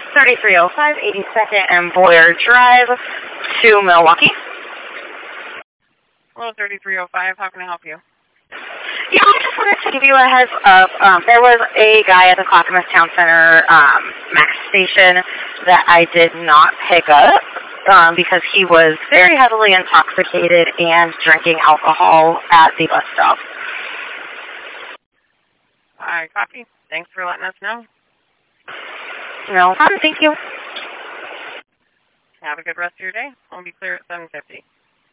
3305 82nd and Boyer Drive to Milwaukee. Hello, 3305. How can I help you? Yeah, I just wanted to give you a heads up. There was a guy at the Clackamas Town Center Max station that I did not pick up because he was very heavily intoxicated and drinking alcohol at the bus stop. I copy. Thanks for letting us know. No problem. Thank you. Have a good rest of your day. I'll be clear at 7:50.